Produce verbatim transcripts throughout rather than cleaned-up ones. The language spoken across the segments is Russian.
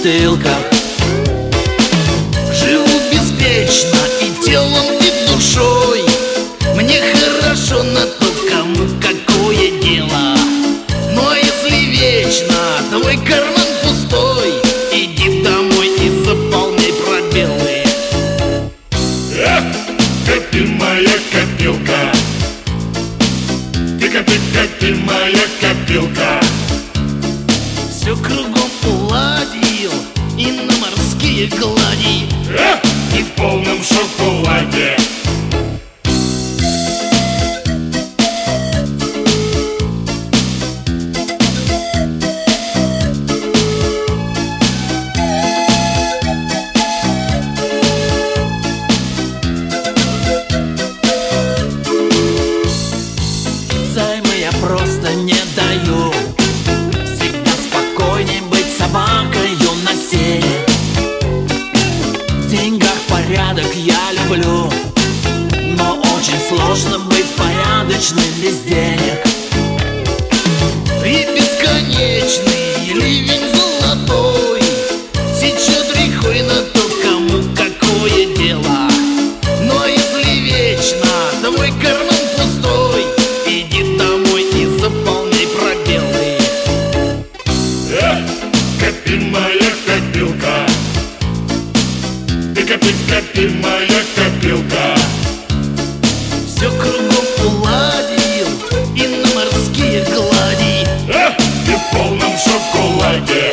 бутылках. Живу беспечно и телом, и душой. Мне хорошо, на то кому какое дело. Но если вечно твой карман пустой, иди домой и заполняй пробелы. Эх, копи, моя копилка, ты копи, копи, моя копилка. Все кругом уладил и на морские глади, Эх, и в полном шоколаде. Займы я просто не даю. Всегда спокойней быть собакою на сене. В деньгах порядок я люблю, но очень сложно быть порядочным без денег. и бесконечный ливень золотой сечет рекой, на то кому какое дело. Но если вечно твой карман пустой, иди домой и заполняй пробелы. Эх, копи, моя копилка, ты копи, копи, моя копилка. Все кругом уладил и на морские глади, Эх, и в полном шоколаде.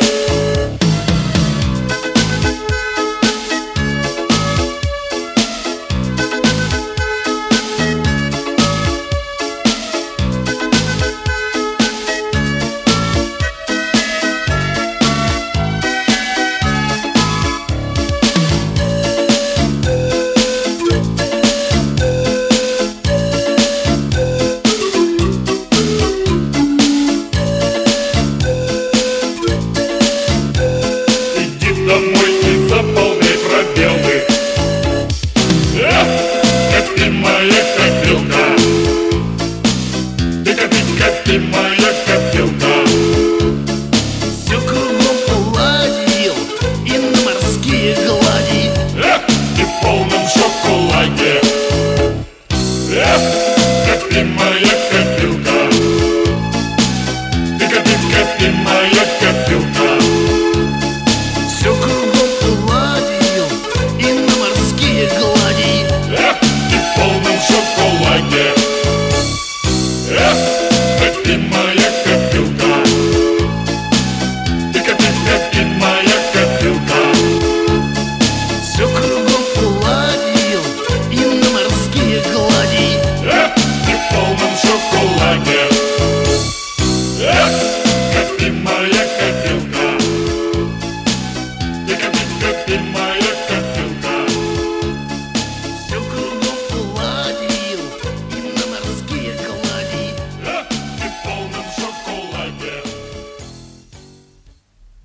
Домой и заполняй пробелы. Эх, копи, моя копилка, ты копи, копи, моя